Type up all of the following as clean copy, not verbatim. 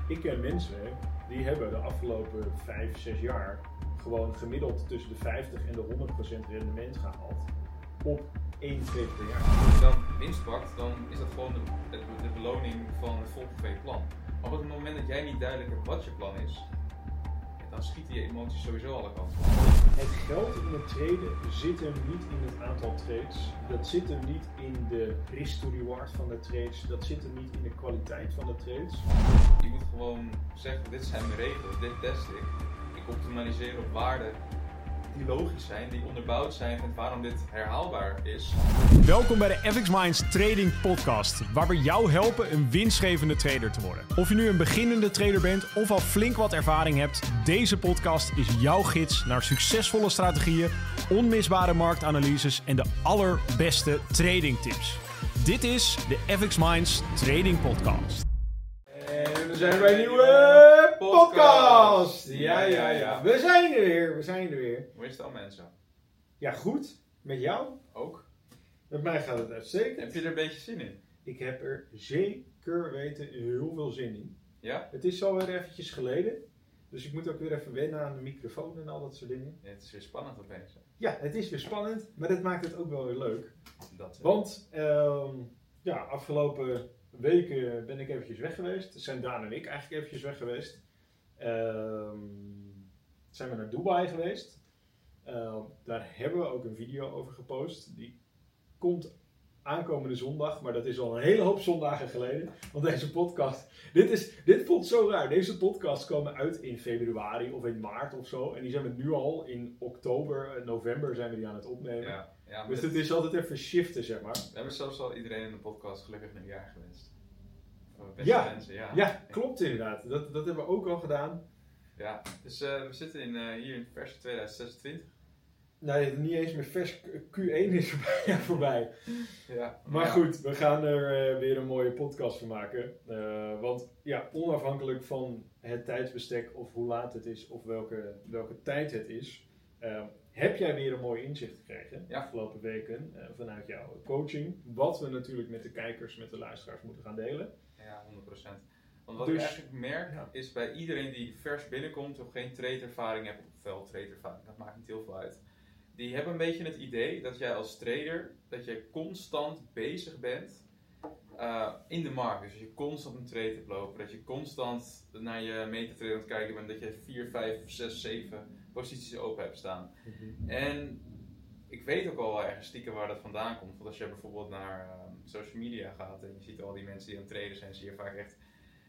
Ik ken mensen die hebben de afgelopen 5-6 jaar gewoon gemiddeld tussen de 50 en de 100% rendement gehaald op 1 trade per jaar. Als je dan winst pakt, dan is dat gewoon de beloning van het volgegeven plan. Maar op het moment dat jij niet duidelijk hebt wat je plan is, dan schieten je emoties sowieso alle kanten. Het geld in het traden zit hem niet in het aantal trades. Dat zit hem niet in de risk to reward van de trades. Dat zit hem niet in de kwaliteit van de trades. Je moet gewoon zeggen, dit zijn mijn regels, dit test ik. Ik optimaliseer op waarden die logisch zijn, die onderbouwd zijn en waarom dit herhaalbaar is. Welkom bij de FX Minds Trading Podcast, waar we jou helpen een winstgevende trader te worden. Of je nu een beginnende trader bent of al flink wat ervaring hebt, deze podcast is jouw gids naar succesvolle strategieën, onmisbare marktanalyses en de allerbeste trading tips. Dit is de FX Minds Trading Podcast. En we zijn bij een nieuwe podcast! Ja. We zijn er weer. Hoe is het dan, mensen? Ja, goed. Met jou? Ook? Met mij gaat het uitstekend. Heb je er een beetje zin in? Ik heb er zeker weten heel veel zin in. Ja? Het is alweer eventjes geleden. Dus ik moet ook weer even wennen aan de microfoon en al dat soort dingen. Het is weer spannend opeens. Hè? Ja, het is weer spannend, maar dat maakt het ook wel weer leuk. Dat, Want afgelopen weken ben ik eventjes weg geweest. Zijn Daan en ik eigenlijk eventjes weg geweest. Zijn we naar Dubai geweest. Daar hebben we ook een video over gepost. Die komt aankomende zondag, maar dat is al een hele hoop zondagen geleden. Want deze podcast, dit voelt zo raar. Deze podcasts komen uit in februari of in maart of zo. En die zijn we nu al in oktober en november zijn we die aan het opnemen. Ja, dus het is altijd even shiften, zeg maar. We hebben zelfs al iedereen in de podcast gelukkig nieuwjaar gewenst. Mensen, ja, klopt inderdaad. Dat hebben we ook al gedaan. Ja, dus we zitten hier in versie 2026. Nee, niet eens meer vers Q1 is voorbij. Ja, maar goed, we gaan er weer een mooie podcast van maken. Want ja, onafhankelijk van het tijdsbestek of hoe laat het is of welke tijd het is, heb jij weer een mooi inzicht gekregen de afgelopen weken vanuit jouw coaching. Wat we natuurlijk met de kijkers, met de luisteraars moeten gaan delen. Ja, 100%. Want wat ik eigenlijk merk is bij iedereen die vers binnenkomt of geen tradeervaring heeft, of wel tradeervaring, dat maakt niet heel veel uit. Die hebben een beetje het idee dat jij als trader, dat je constant bezig bent in de markt. Dus dat je constant een trade hebt lopen, dat je constant naar je metatrader aan het kijken bent, dat je 4, 5, 6, 7 posities open hebt staan. Mm-hmm. En ik weet ook al ergens stiekem waar dat vandaan komt. Want als je bijvoorbeeld naar social media gaat en je ziet al die mensen die aan het traden zijn, zie je vaak echt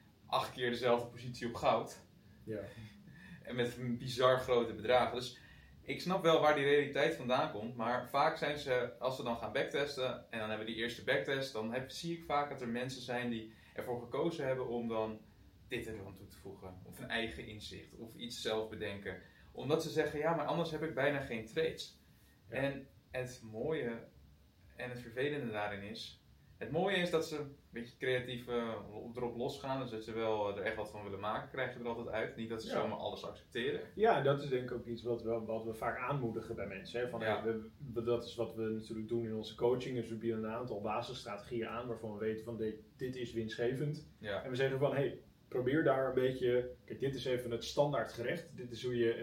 8 keer dezelfde positie op goud. Ja. En met bizar grote bedragen. Dus ik snap wel waar die realiteit vandaan komt, maar vaak zijn ze, als we dan gaan backtesten en dan hebben we die eerste backtest, dan zie ik vaak dat er mensen zijn die ervoor gekozen hebben om dan dit er aan toe te voegen. Of een eigen inzicht, of iets zelf bedenken. Omdat ze zeggen, ja, maar anders heb ik bijna geen trades. Ja. En het mooie en het vervelende daarin is, het mooie is dat ze een beetje creatief erop losgaan. Dus dat ze wel er echt wat van willen maken, krijg je er altijd uit. Niet dat ze zomaar alles accepteren. Ja, dat is denk ik ook iets wat we vaak aanmoedigen bij mensen. Hè? Van, dat is wat we natuurlijk doen in onze coaching. Dus we bieden een aantal basisstrategieën aan waarvan we weten van dit is winstgevend. Ja. En we zeggen van probeer daar een beetje, kijk, dit is even het standaard gerecht. Dit is hoe je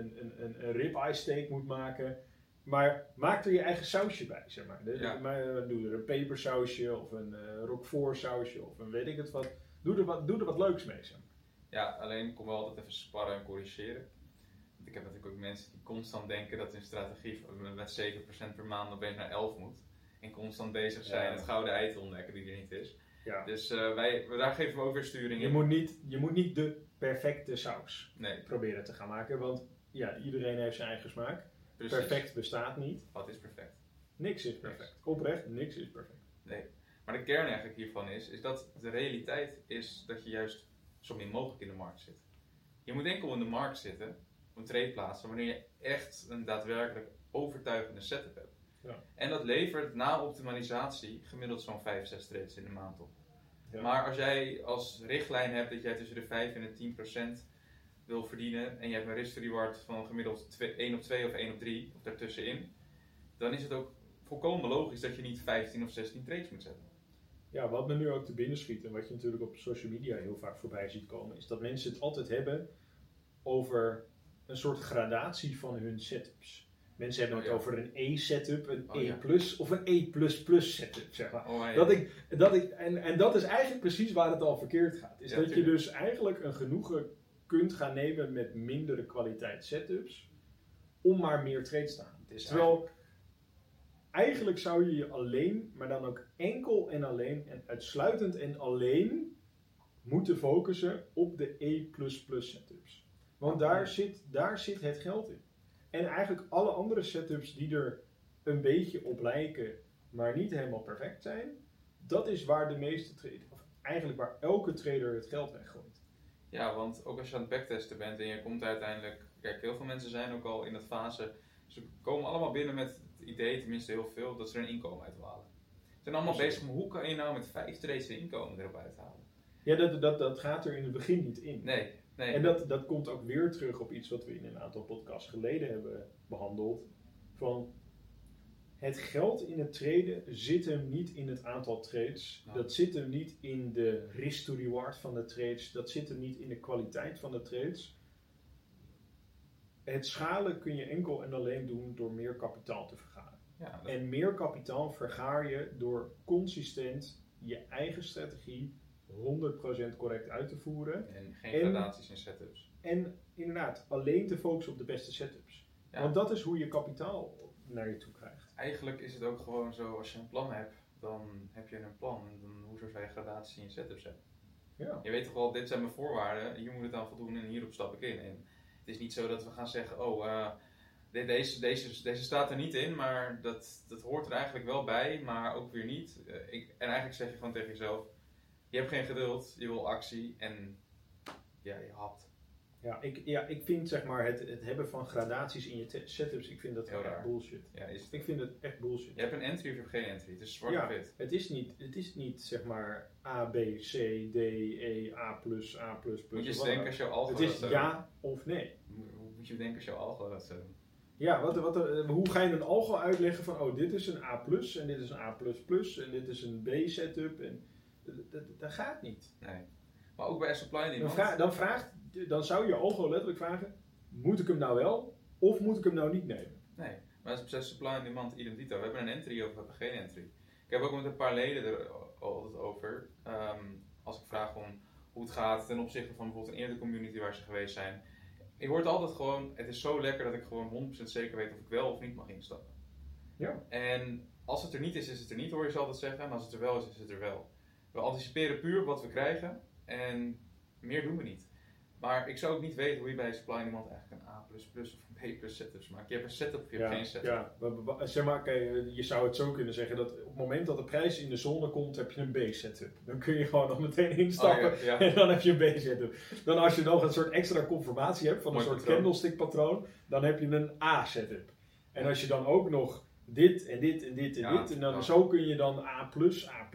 een ribeye steak moet maken. Maar maak er je eigen sausje bij, zeg maar. Doe er een pepersausje of een roquefort sausje of een weet ik het wat. Doe er wat leuks mee, zeg maar. Ja, alleen kom wel altijd even sparren en corrigeren. Want ik heb natuurlijk ook mensen die constant denken dat hun strategie met 7% per maand opeens naar 11 moet. En constant bezig zijn het gouden ei te ontdekken die er niet is. Ja. Dus daar geven we ook weer sturing in. Je moet niet de perfecte saus proberen te gaan maken, want iedereen heeft zijn eigen smaak. Precies. Perfect bestaat niet. Wat is perfect? Niks is perfect. Oprecht, niks is perfect. Nee. Maar de kern eigenlijk hiervan is dat de realiteit is dat je juist zo min mogelijk in de markt zit. Je moet enkel in de markt zitten, op een trade plaatsen, wanneer je echt een daadwerkelijk overtuigende setup hebt. Ja. En dat levert na optimalisatie gemiddeld zo'n 5-6 trades in de maand op. Ja. Maar als jij als richtlijn hebt dat jij tussen de 5 en de 10% wil verdienen en je hebt een risk reward van gemiddeld 1 op 2 of 1 op 3 of daartussenin, dan is het ook volkomen logisch dat je niet 15 of 16 trades moet zetten. Ja, wat me nu ook te binnen schiet en wat je natuurlijk op social media heel vaak voorbij ziet komen, is dat mensen het altijd hebben over een soort gradatie van hun setups. Mensen hebben het over een E-setup, een E+, of een E++ setup, zeg maar. En dat is eigenlijk precies waar het al verkeerd gaat. Is dat je dus eigenlijk een genoegen kunt gaan nemen met mindere kwaliteit setups, om maar meer trades te halen. Terwijl, eigenlijk zou je alleen, maar dan ook enkel en alleen, en uitsluitend en alleen, moeten focussen op de E++ setups. Want daar zit het geld in. En eigenlijk alle andere setups die er een beetje op lijken, maar niet helemaal perfect zijn, dat is waar de meeste traders, of eigenlijk waar elke trader het geld weggooit. Ja, want ook als je aan het backtesten bent en je komt uiteindelijk, kijk, heel veel mensen zijn ook al in dat fase, ze komen allemaal binnen met het idee, tenminste heel veel, dat ze er een inkomen uit halen. Ze zijn allemaal bezig met hoe kan je nou met 5 trades een inkomen erop uithalen. Ja, dat gaat er in het begin niet in. Nee. En dat komt ook weer terug op iets wat we in een aantal podcasts geleden hebben behandeld. Van het geld in het traden zit hem niet in het aantal trades. Nou. Dat zit hem niet in de risk to reward van de trades. Dat zit hem niet in de kwaliteit van de trades. Het schalen kun je enkel en alleen doen door meer kapitaal te vergaren. Ja, en meer kapitaal vergaar je door consistent je eigen strategie 100% correct uit te voeren. En geen gradaties in setups. En inderdaad, alleen te focussen op de beste setups. Ja. Want dat is hoe je kapitaal naar je toe krijgt. Eigenlijk is het ook gewoon zo, als je een plan hebt, dan heb je een plan. En dan hoezo zou je gradaties in je setups hebben? Ja. Je weet toch wel, dit zijn mijn voorwaarden, hier moet het aan voldoen en hierop stap ik in. En het is niet zo dat we gaan zeggen, deze staat er niet in, maar dat hoort er eigenlijk wel bij, maar ook weer niet. En eigenlijk zeg je gewoon tegen jezelf, je hebt geen geduld, je wil actie en ja, je hapt. Ik vind zeg maar het hebben van gradaties in je setups, ik vind dat heel raar bullshit. Ja, ik vind het echt bullshit. Je hebt een entry of je hebt geen entry, het is zwart of wit. Het is niet zeg maar A, B, C, D, E, A+, A++. Moet je denken als jouw algoritme. Het is ja of nee. Hoe moet je denken als jouw algoritme dat doen? Ja, hoe ga je een algo uitleggen van dit is een A+, en dit is een A++, en dit is een B setup en dat gaat niet. Nee. Maar ook bij supply and demand. Dan zou je algo letterlijk vragen, moet ik hem nou wel of moet ik hem nou niet nemen? Nee, maar bij supply and demand idem dito. We hebben een entry of we hebben geen entry. Ik heb ook met een paar leden er altijd over. Als ik vraag om hoe het gaat ten opzichte van bijvoorbeeld een eerdere community waar ze geweest zijn. Je hoort altijd gewoon, het is zo lekker dat ik gewoon 100% zeker weet of ik wel of niet mag instappen. Ja. En als het er niet is, is het er niet, hoor je ze altijd zeggen. En als het er wel is, is het er wel. We anticiperen puur op wat we krijgen en meer doen we niet. Maar ik zou ook niet weten hoe je bij supply and demand eigenlijk een A++ of een B+ setups maakt. Je hebt een setup of je hebt geen setup. Ja, zeg maar, je zou het zo kunnen zeggen dat op het moment dat de prijs in de zone komt, heb je een B-setup. Dan kun je gewoon nog meteen instappen en dan heb je een B-setup. Dan als je nog een soort extra conformatie hebt van een soort candlestick patroon, dan heb je een A-setup. En als je dan ook nog dit en dit en dit en dit, en dan zo kun je dan A+, A++,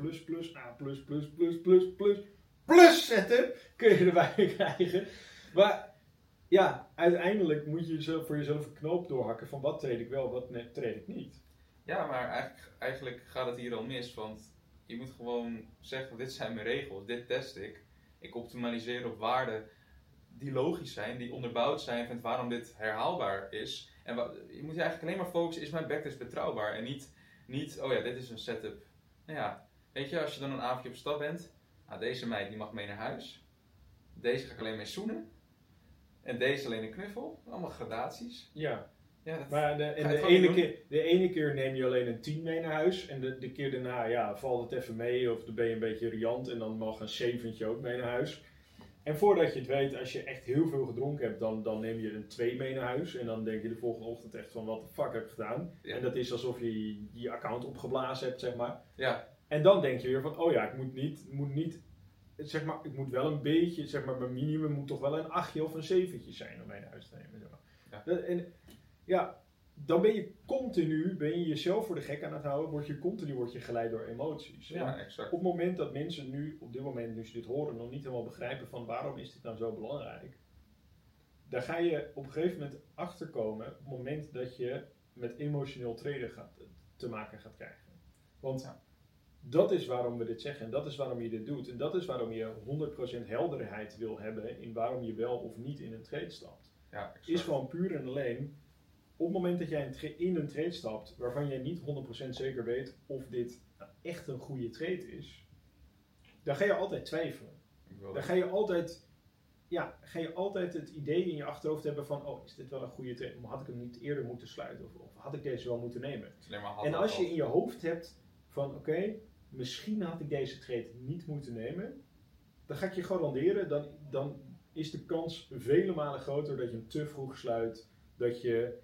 A++++++ setup kun je erbij krijgen. Maar ja, uiteindelijk moet je voor jezelf een knoop doorhakken van wat trade ik wel, wat trade ik niet. Ja, maar eigenlijk gaat het hier al mis, want je moet gewoon zeggen, dit zijn mijn regels, dit test ik. Ik optimaliseer op waarden die logisch zijn, die onderbouwd zijn van waarom dit herhaalbaar is. En je moet je eigenlijk alleen maar focussen, is mijn backtest betrouwbaar? En niet, oh ja, dit is een setup. Nou ja, weet je, als je dan een avondje op stap bent, deze meid die mag mee naar huis. Deze ga ik alleen mee zoenen. En deze alleen een knuffel. Allemaal gradaties. Ja. Maar de ene keer neem je alleen een 10 mee naar huis. En de keer daarna valt het even mee. Of dan ben je een beetje riant. En dan mag een 7'tje ook mee naar huis. En voordat je het weet, als je echt heel veel gedronken hebt, dan neem je een 2 mee naar huis. En dan denk je de volgende ochtend echt van, wat de fuck heb ik gedaan? Ja. En dat is alsof je je account opgeblazen hebt, zeg maar. Ja. En dan denk je weer van, oh ja, ik moet niet, zeg maar, ik moet wel een beetje, zeg maar, mijn minimum moet toch wel een 8'tje of een 7'tje zijn om mee naar huis te nemen. Zeg maar. Ja. Dan ben je continu, jezelf voor de gek aan het houden, word je geleid door emoties. Ja, exact. Op het moment dat mensen op dit moment, nu ze dit horen, nog niet helemaal begrijpen van waarom is dit nou zo belangrijk, daar ga je op een gegeven moment achterkomen op het moment dat je met emotioneel traden te maken gaat krijgen. Want Dat is waarom we dit zeggen en dat is waarom je dit doet. En dat is waarom je 100% helderheid wil hebben in waarom je wel of niet in een trade stapt. Ja, is gewoon puur en alleen op het moment dat jij in een trade stapt waarvan jij niet 100% zeker weet of dit echt een goede trade is, dan ga je altijd twijfelen. Dan ga je altijd het idee in je achterhoofd hebben van, oh, is dit wel een goede trade? Had ik hem niet eerder moeten sluiten? Of had ik deze wel moeten nemen? En als je in je hoofd hebt van, oké, misschien had ik deze trade niet moeten nemen, dan ga ik je garanderen, dan is de kans vele malen groter dat je hem te vroeg sluit, dat je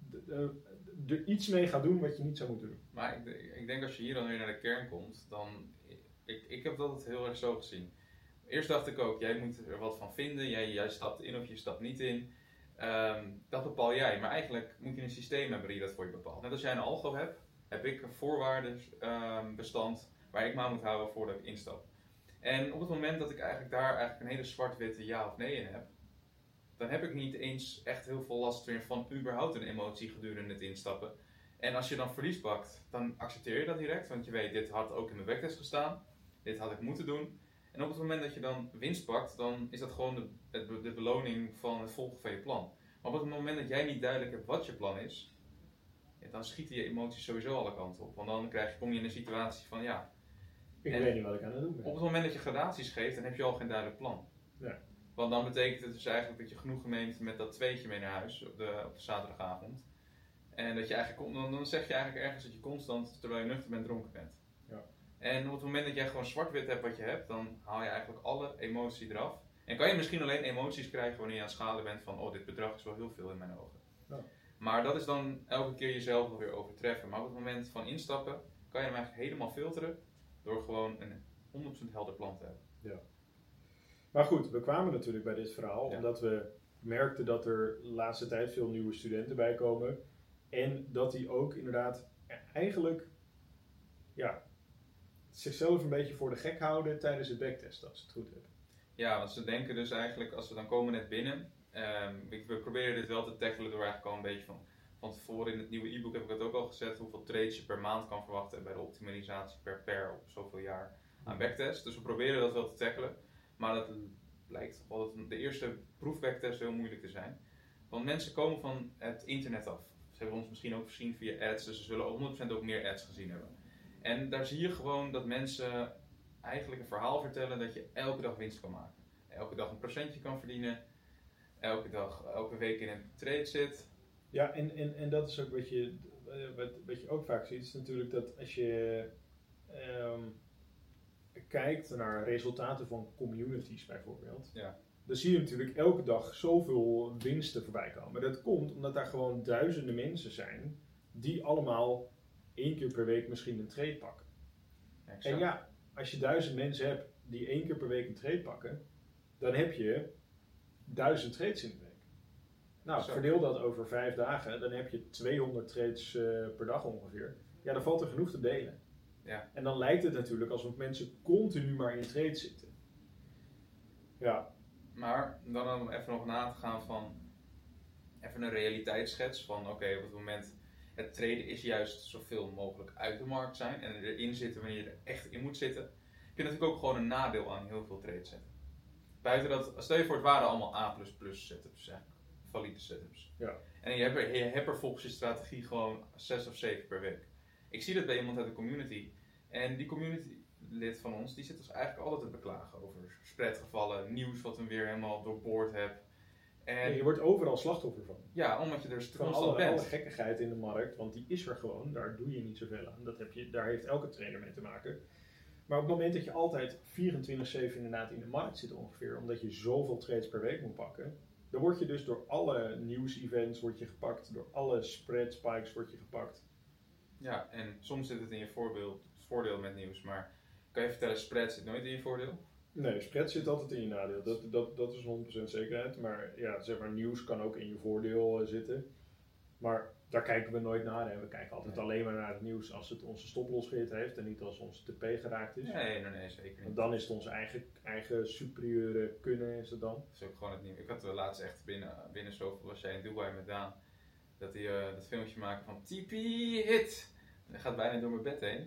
er iets mee gaat doen wat je niet zou moeten doen. Maar ik denk als je hier dan weer naar de kern komt, dan, ik heb dat altijd heel erg zo gezien. Eerst dacht ik ook, jij moet er wat van vinden, jij stapt in of je stapt niet in. Dat bepaal jij, maar eigenlijk moet je een systeem hebben die dat voor je bepaalt. Net als jij een algo hebt, heb ik een voorwaardenbestand waar ik me aan moet houden voordat ik instap. En op het moment dat ik daar een hele zwart-witte ja of nee in heb, dan heb ik niet eens echt heel veel last meer van überhaupt een emotie gedurende het instappen. En als je dan verlies pakt, dan accepteer je dat direct, want je weet, dit had ook in mijn backtest gestaan, dit had ik moeten doen. En op het moment dat je dan winst pakt, dan is dat gewoon de beloning van het volgen van je plan. Maar op het moment dat jij niet duidelijk hebt wat je plan is, ja, dan schieten je emoties sowieso alle kanten op. Want dan kom je in een situatie van ik weet niet wat ik aan het doen ben. Op het moment dat je gradaties geeft, dan heb je al geen duidelijk plan. Ja. Want dan betekent het dus eigenlijk dat je genoegen neemt met dat tweetje mee naar huis op de zaterdagavond. En dat je eigenlijk, dan zeg je eigenlijk ergens dat je constant, terwijl je nuchter bent, dronken bent. Ja. En op het moment dat jij gewoon zwart-wit hebt wat je hebt, dan haal je eigenlijk alle emotie eraf. En kan je misschien alleen emoties krijgen wanneer je aan het schalen bent van, oh, dit bedrag is wel heel veel in mijn ogen. Ja. Maar dat is dan elke keer jezelf wel weer overtreffen. Maar op het moment van instappen, kan je hem eigenlijk helemaal filteren door gewoon een 100% helder plan te hebben. Ja. Maar goed, we kwamen natuurlijk bij dit verhaal omdat we merkten dat er de laatste tijd veel nieuwe studenten bij komen. En dat die ook inderdaad eigenlijk zichzelf een beetje voor de gek houden tijdens het backtest, als ze het goed hebben. Ja, want ze denken dus eigenlijk, als we dan komen net binnen, we proberen dit wel te tackelen door eigenlijk al een beetje van tevoren in het nieuwe e-book heb ik het ook al gezet, hoeveel trades je per maand kan verwachten bij de optimalisatie per op zoveel jaar aan backtest. Dus we proberen dat wel te tackelen, maar dat blijkt wel de eerste proefbacktest heel moeilijk te zijn. Want mensen komen van het internet af. Ze hebben ons misschien ook gezien via ads, dus ze zullen 100% ook meer ads gezien hebben. En daar zie je gewoon dat mensen eigenlijk een verhaal vertellen dat je elke dag winst kan maken. Elke dag een procentje kan verdienen. Elke week in een trade zit. Ja, en dat is ook wat je ook vaak ziet. Is natuurlijk dat als je kijkt naar resultaten van communities bijvoorbeeld. Ja. Dan zie je natuurlijk elke dag zoveel winsten voorbij komen. Dat komt omdat daar gewoon duizenden mensen zijn die allemaal 1 keer per week misschien een trade pakken. Exact. En ja, als je 1000 mensen hebt die 1 keer per week een trade pakken, dan heb je 1000 trades in de week. Nou, verdeel dat over 5 dagen, dan heb je 200 trades per dag ongeveer. Ja, dan valt er genoeg te delen. Ja. En dan lijkt het natuurlijk alsof mensen continu maar in trades zitten. Ja. Maar dan om even nog na te gaan van even een realiteitsschets van oké, op het moment het traden is juist zoveel mogelijk uit de markt zijn en erin zitten wanneer je er echt in moet zitten. Heb je natuurlijk ook gewoon een nadeel aan heel veel trades zetten. Buiten dat, stel je voor het waren allemaal A++ setups, valide setups. Ja. En je hebt er volgens je strategie gewoon 6 of 7 per week. Ik zie dat bij iemand uit de community. En die community lid van ons, die zit dus eigenlijk altijd te beklagen over spreadgevallen, nieuws wat hem weer helemaal doorboord hebt. En je wordt overal slachtoffer van. Ja, omdat je er van alle gekkigheid in de markt, want die is er gewoon, daar doe je niet zoveel aan. Daar heeft elke trainer mee te maken. Maar op het moment dat je altijd 24/7 inderdaad in de markt zit ongeveer, omdat je zoveel trades per week moet pakken, dan word je dus door alle nieuws-events word je gepakt, door alle spread spikes word je gepakt. Ja, en soms zit het in je voordeel met nieuws, maar kan je vertellen, spread zit nooit in je voordeel? Nee, spread zit altijd in je nadeel. Dat is 100% zekerheid. Maar ja, zeg maar, nieuws kan ook in je voordeel zitten. Maar daar kijken we nooit naar. Hè. We kijken altijd alleen maar naar het nieuws als het onze stoploss gehit heeft en niet als onze TP geraakt is. Nee, zeker niet. Want dan is het onze eigen superieure kunnen, is het dan. Dat is ook gewoon het nieuws. Ik had de laatst echt binnen zoveel, was jij in Dubai met Daan, dat hij dat filmpje maken van TP hit. Dat gaat bijna door mijn bed heen.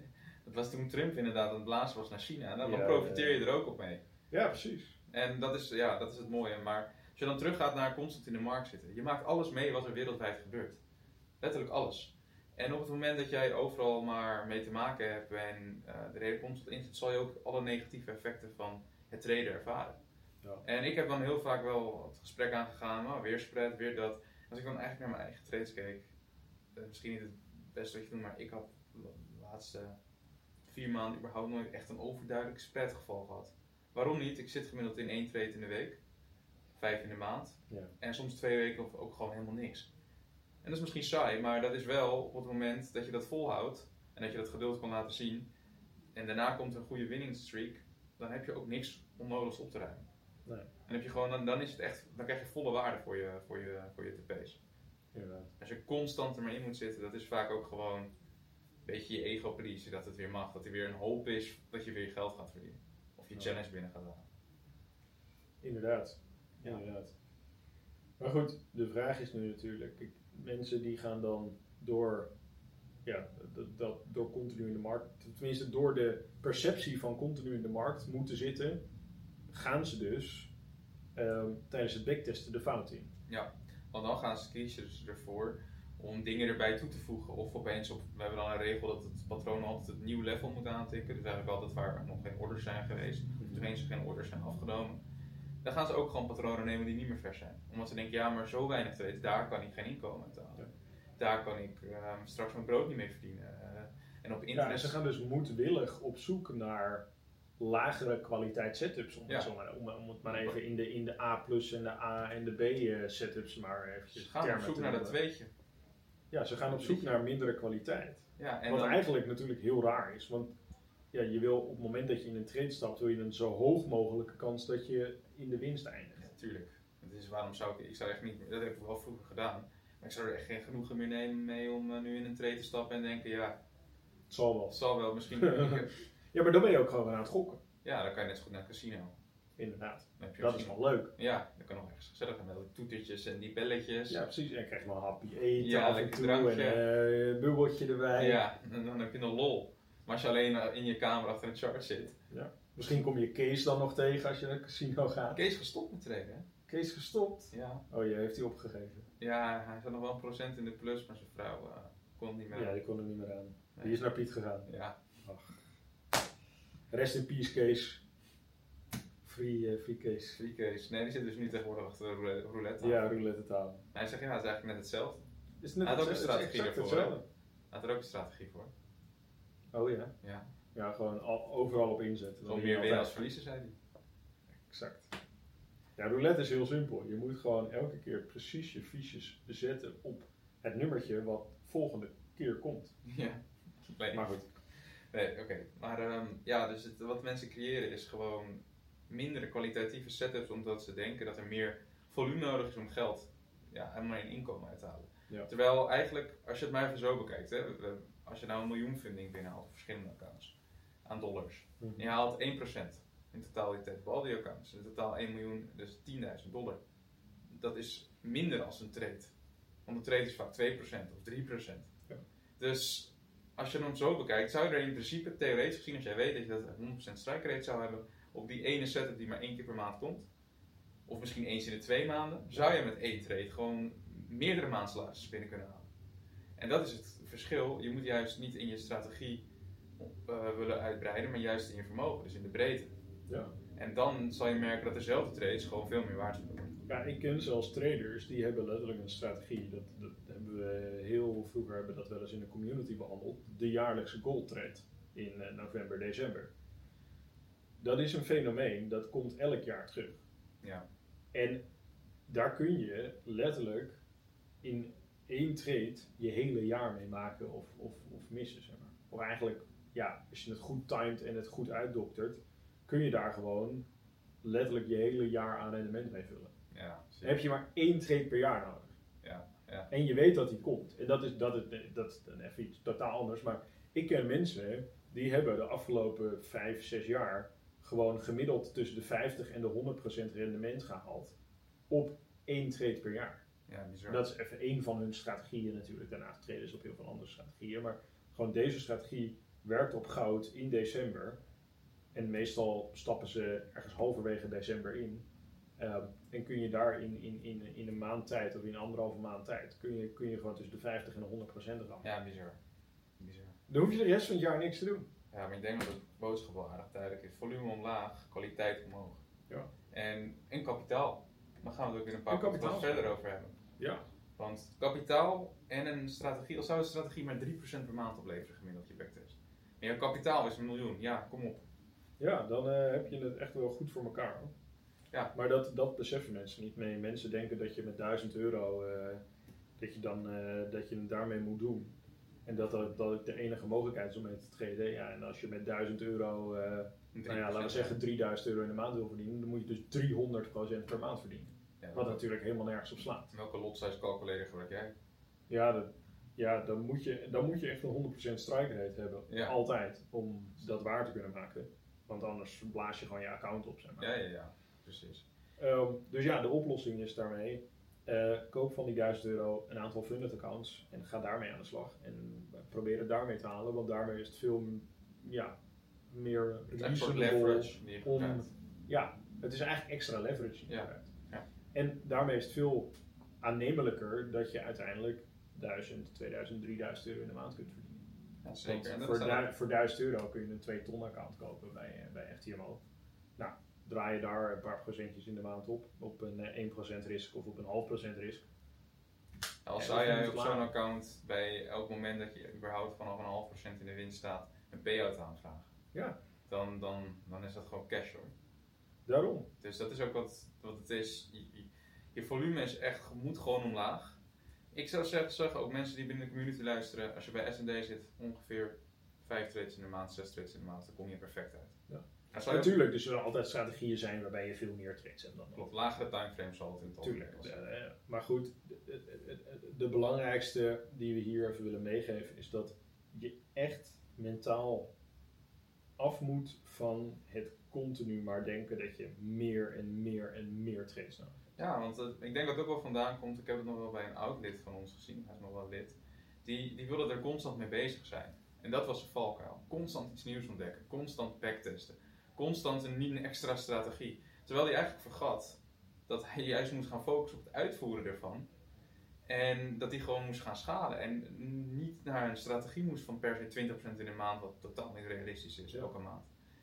Dat was toen Trump inderdaad aan het blazen was naar China. En dan profiteer je er ook op mee. Ja, precies. En dat is het mooie. Maar als je dan teruggaat naar constant in de markt zitten. Je maakt alles mee wat er wereldwijd gebeurt. Letterlijk alles. En op het moment dat jij overal maar mee te maken hebt en de reden constant inzet, zal je ook alle negatieve effecten van het traden ervaren. Ja. En ik heb dan heel vaak wel het gesprek aangegaan, weer spread, weer dat. Als ik dan eigenlijk naar mijn eigen trades keek, misschien niet het beste wat je doet, maar ik had de laatste 4 maanden überhaupt nooit echt een overduidelijk spreadgeval gehad. Waarom niet? Ik zit gemiddeld in 1 trade in de week, 5 in de maand en soms 2 weken of ook gewoon helemaal niks. En dat is misschien saai, maar dat is wel op het moment dat je dat volhoudt en dat je dat geduld kan laten zien en daarna komt een goede winning streak, dan heb je ook niks onnodigs op te ruimen. Nee. En heb je gewoon, dan is het echt, dan krijg je volle waarde voor je TP's. Ja. Als je constant er maar in moet zitten, dat is vaak ook gewoon een beetje je ego-politie, dat het weer mag, dat er weer een hoop is dat je weer je geld gaat verdienen. Of je challenge binnen gaat halen. Inderdaad. Maar goed, de vraag is nu natuurlijk, mensen die gaan dan door continu in de markt, tenminste door de perceptie van continu in de markt moeten zitten, gaan ze dus tijdens het backtesten de fout in. Ja, want dan kiezen ze ervoor om dingen erbij toe te voegen. Of opeens, we hebben dan een regel dat het patroon altijd het nieuw level moet aantikken. Dus eigenlijk altijd waar nog geen orders zijn geweest. Dus eens geen orders zijn afgenomen. Dan gaan ze ook gewoon patronen nemen die niet meer vers zijn. Omdat ze denken, ja maar zo weinig trades, daar kan ik geen inkomen uit halen. Ja. Daar kan ik straks mijn brood niet mee verdienen. En op internet... en ze gaan dus moedwillig op zoek naar lagere kwaliteit setups, om het maar even in de A+ en de A en de B setups maar eventjes ze gaan op zoek naar dat tweetje. Ja, ze gaan op zoek naar mindere kwaliteit. Ja, en wat dan... eigenlijk natuurlijk heel raar is, want je wil op het moment dat je in een trade stapt, wil je een zo hoog mogelijke kans dat je in de winst eindigt. Ja, tuurlijk. Dus waarom zou ik zou echt niet, dat heb ik wel vroeger gedaan, maar ik zou er echt geen genoegen meer nemen mee om nu in een trade te stappen en denken, het zal wel. Het zal wel, misschien. Ja, maar dan ben je ook gewoon aan het gokken. Ja, dan kan je net zo goed naar het casino. Inderdaad. Dat is wel leuk. Ja, dan kan nog ergens gezellig gaan met die toetertjes en die belletjes. Ja, precies. En dan krijg je nog een happy eten af en toe drankje. En een bubbeltje erbij. Ja, en dan heb je nog lol. Maar als je alleen in je kamer achter een chart zit. Ja. Misschien kom je Kees dan nog tegen als je naar het casino gaat. Kees gestopt met traden, hè? Kees gestopt? Ja. Oh ja, heeft hij opgegeven? Ja, hij zat nog wel 1% in de plus, maar zijn vrouw kon niet meer aan. Ja, die kon er niet meer aan. Nee. Die is naar Piet gegaan. Ja. Ach. Rest in peace, Kees. Free Kees. Free Kees. Nee, die zit dus nu tegenwoordig achter de roulette tafel. Ja, roulette tafel. Hij zegt, het is eigenlijk net hetzelfde. Is het net hij had ook een strategie ervoor. Hij had er ook een strategie voor. Oh ja? Ja. Ja, gewoon overal op inzetten. Gewoon meer winnen als verliezen, zei hij. Exact. Ja, roulette is heel simpel. Je moet gewoon elke keer precies je fiches zetten op het nummertje wat volgende keer komt. Ja. Nee. Maar goed. Nee, oké. Maar dus wat mensen creëren is gewoon mindere kwalitatieve setups, omdat ze denken dat er meer volume nodig is om geld helemaal in inkomen uit te halen. Ja. Terwijl eigenlijk, als je het maar even zo bekijkt, hè, als je nou 1 miljoen funding binnenhaalt op verschillende accounts aan dollars, en je haalt 1% in totaliteit op al die accounts, in totaal 1 miljoen, dus $10.000. Dat is minder als een trade. Want een trade is vaak 2% of 3%. Ja. Dus als je hem zo bekijkt, zou je er in principe theoretisch gezien, als jij weet dat je dat 100% strike rate zou hebben op die ene setup die maar 1 keer per maand komt, of misschien eens in de 2 maanden, zou je met 1 trade gewoon meerdere maandsalarissen binnen kunnen halen. En dat is het verschil. Je moet juist niet in je strategie willen uitbreiden, maar juist in je vermogen, dus in de breedte. Ja. En dan zal je merken dat dezelfde trades gewoon veel meer waard zijn. Ja, ik ken zelfs traders die hebben letterlijk een strategie. Dat hebben we heel vroeger hebben dat wel eens in de community behandeld. De jaarlijkse gold trade in november, december. Dat is een fenomeen dat komt elk jaar terug. Ja. En daar kun je letterlijk in 1 trade je hele jaar mee maken of missen, zeg maar. Of eigenlijk, als je het goed timed en het goed uitdoktert, kun je daar gewoon letterlijk je hele jaar aan rendement mee vullen. Ja, dan heb je maar 1 trade per jaar nodig. Ja, ja. En je weet dat die komt. En dat is dan even iets totaal anders. Maar ik ken mensen die hebben de afgelopen 5, 6 jaar gewoon gemiddeld tussen de 50 en de 100% rendement gehaald op 1 trade per jaar. Ja, bizar. Dat is even 1 van hun strategieën natuurlijk. Daarnaast treden ze op heel veel andere strategieën. Maar gewoon deze strategie werkt op goud in december. En meestal stappen ze ergens halverwege december in. En kun je daar in een maand tijd of in 1,5 maand tijd kun je gewoon tussen de 50 en de 100% rammen. Ja, bizar. Dan hoef je de rest van het jaar niks te doen. Ja, maar ik denk dat het boodschap wel aardig duidelijk is. Volume omlaag, kwaliteit omhoog. Ja. En kapitaal. Daar gaan we het ook in een paar podcasts verder over hebben. Ja. Want kapitaal en een strategie, al zou een strategie maar 3% per maand opleveren gemiddeld je backtest. En je kapitaal is 1 miljoen, ja, kom op. Ja, dan heb je het echt wel goed voor elkaar. Hoor. Ja. Maar dat beseffen mensen niet mee. Mensen denken dat je met €1000 dat je het daarmee moet doen. En dat het de enige mogelijkheid is om mee te treden. Ja, en als je met €1000, laten we zeggen €3000 in de maand wil verdienen, dan moet je dus 300% per maand verdienen. Ja, wat natuurlijk helemaal nergens op slaat. Welke lot size calculator gebruik jij? Ja, dan moet je echt een 100% strike rate hebben. Ja. Altijd. Om dat waar te kunnen maken. Want anders blaas je gewoon je account op. Zeg maar. Ja, precies. Dus ja, de oplossing is daarmee. Koop van die €1000 een aantal funded accounts. En ga daarmee aan de slag. En probeer het daarmee te halen. Want daarmee is het veel meer leverage. Het is eigenlijk extra leverage. Ja. En daarmee is het veel aannemelijker dat je uiteindelijk €1000, €2000, €3000 in de maand kunt verdienen. Ja, zeker. Voor €1000 kun je een 2 ton account kopen bij FTMO. Nou, draai je daar een paar procentjes in de maand op een 1% risk of op een 0,5% risk. Als zou jij op zo'n account bij elk moment dat je überhaupt vanaf een 0,5% in de winst staat een payout aanvragen. Ja. Dan is dat gewoon cash hoor. Daarom. Dus dat is ook wat het is. Je volume moet gewoon omlaag. Ik zou zeggen, ook mensen die binnen de community luisteren, als je bij S&D zit, ongeveer 5 trades in de maand, 6 trades in de maand, dan kom je perfect uit. Ja. Natuurlijk, er zullen altijd strategieën zijn waarbij je veel meer trades hebt dan. Klopt, lagere timeframes zal het in het algemeen. Tuurlijk, maar goed, de belangrijkste die we hier even willen meegeven is dat je echt mentaal af moet van het continu maar denken dat je meer en meer en meer trades nodig hebt. Ja, want ik denk dat het ook wel vandaan komt. Ik heb het nog wel bij een oud lid van ons gezien, hij is nog wel lid. Die wilde er constant mee bezig zijn. En dat was zijn valkuil. Constant iets nieuws ontdekken, constant backtesten, constant een extra strategie. Terwijl hij eigenlijk vergat dat hij juist moest gaan focussen op het uitvoeren ervan. En dat hij gewoon moest gaan schalen. En niet naar een strategie moest van per se 20% in een maand, wat totaal niet realistisch is, elke maand.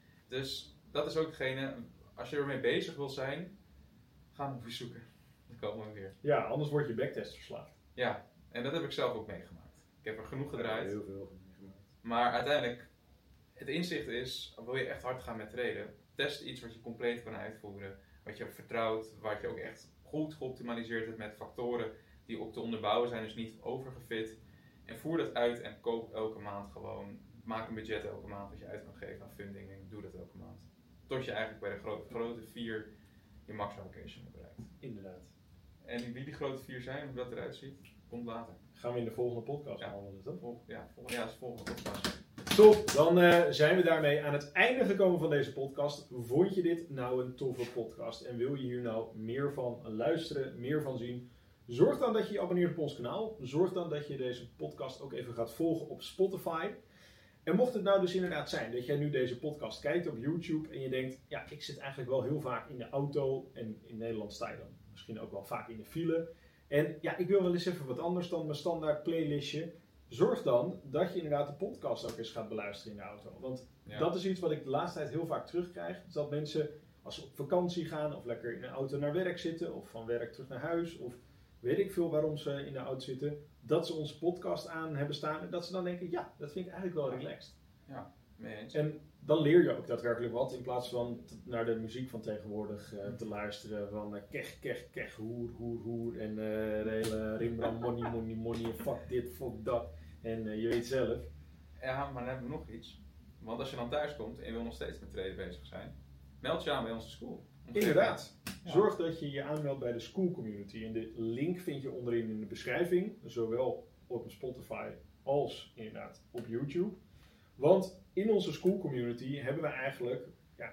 Dus dat is ook degene, als je ermee bezig wil zijn, ga hem zoeken. Dan komen we weer. Ja, anders word je backtest verslaafd. Ja, en dat heb ik zelf ook meegemaakt. Ik heb er genoeg gedraaid. Heel veel meegemaakt. Maar uiteindelijk, het inzicht is, wil je echt hard gaan met traden, test iets wat je compleet kan uitvoeren. Wat je vertrouwt, wat je ook echt goed geoptimaliseerd hebt met factoren die ook te onderbouwen zijn, dus niet overgefit. En voer dat uit en koop elke maand gewoon. Maak een budget elke maand wat je uit kan geven aan funding en doe dat elke maand. Tot je eigenlijk bij de grote 4 je max allocation hebt bereikt. Inderdaad. En wie die grote 4 zijn, hoe dat eruit ziet, komt later. Gaan we in de volgende podcast behandelen, toch? Dat is de volgende podcast. Top, dan zijn we daarmee aan het einde gekomen van deze podcast. Vond je dit nou een toffe podcast en wil je hier nou meer van luisteren, meer van zien? Zorg dan dat je je abonneert op ons kanaal. Zorg dan dat je deze podcast ook even gaat volgen op Spotify. En mocht het nou dus inderdaad zijn dat jij nu deze podcast kijkt op YouTube en je denkt, ja, ik zit eigenlijk wel heel vaak in de auto en in Nederland sta je dan misschien ook wel vaak in de file. En ja, ik wil wel eens even wat anders dan mijn standaard playlistje. Zorg dan dat je inderdaad de podcast ook eens gaat beluisteren in de auto. Want dat is iets wat ik de laatste tijd heel vaak terugkrijg. Is dat mensen, als ze op vakantie gaan of lekker in een auto naar werk zitten of van werk terug naar huis of weet ik veel waarom ze in de auto zitten, dat ze onze podcast aan hebben staan en dat ze dan denken, ja, dat vind ik eigenlijk wel relaxed. Ja, mee eens. En dan leer je ook daadwerkelijk wat in plaats van naar de muziek van tegenwoordig te luisteren van kech, kech, kech, hoer, hoer, hoer en de hele Rimbram, money, money, money, fuck dit, fuck dat. En je weet zelf. Ja, maar dan hebben we nog iets. Want als je dan thuis komt en je wil nog steeds met traden bezig zijn, meld je aan bij onze school. Inderdaad. Ja. Zorg dat je je aanmeldt bij de School Community. En de link vind je onderin in de beschrijving. Zowel op Spotify als inderdaad op YouTube. Want in onze School Community hebben we eigenlijk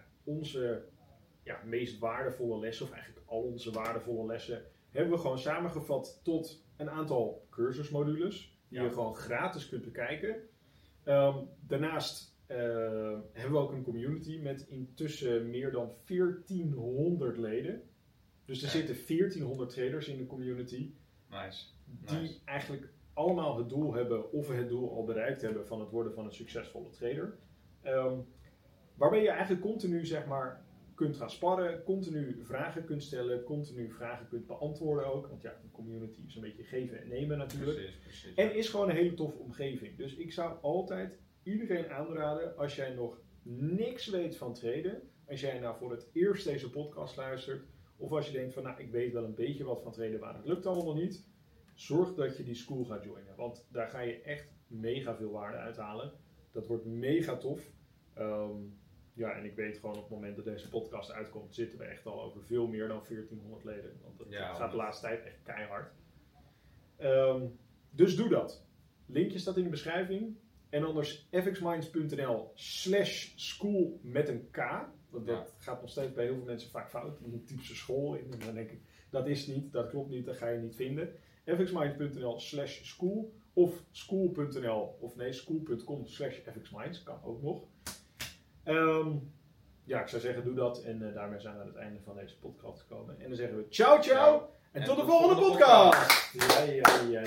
onze meest waardevolle lessen, of eigenlijk al onze waardevolle lessen, hebben we gewoon samengevat tot een aantal cursusmodules. Die je gewoon gratis kunt bekijken. Daarnaast hebben we ook een community met intussen meer dan 1400 leden. Dus er zitten 1400 traders in de community. Nice. Die eigenlijk allemaal het doel hebben, of het doel al bereikt hebben van het worden van een succesvolle trader. Waarbij je eigenlijk continu zeg maar kunt gaan sparren, continu vragen kunt stellen, continu vragen kunt beantwoorden ook. Want ja, een community is een beetje geven en nemen natuurlijk. Precies. En is gewoon een hele toffe omgeving. Dus ik zou altijd iedereen aanraden, als jij nog niks weet van traden, als jij nou voor het eerst deze podcast luistert, of als je denkt van nou ik weet wel een beetje wat van traden, maar het lukt allemaal nog niet, zorg dat je die school gaat joinen. Want daar ga je echt mega veel waarde uithalen. Dat wordt mega tof. Ja, en ik weet gewoon op het moment dat deze podcast uitkomt, zitten we echt al over veel meer dan 1400 leden. Want dat gaat de laatste tijd echt keihard. Dus doe dat. Linkje staat in de beschrijving. En anders fxminds.nl/school met een K. Want dat gaat nog steeds bij heel veel mensen vaak fout. Dan typen ze school in en dan denk ik, dat is niet, dat klopt niet, dat ga je niet vinden. fxminds.nl/school of school.nl of nee, school.com/fxminds kan ook nog. Ja, ik zou zeggen, doe dat. En daarmee zijn we aan het einde van deze podcast gekomen. En dan zeggen we ciao. En tot de volgende podcast. Ja.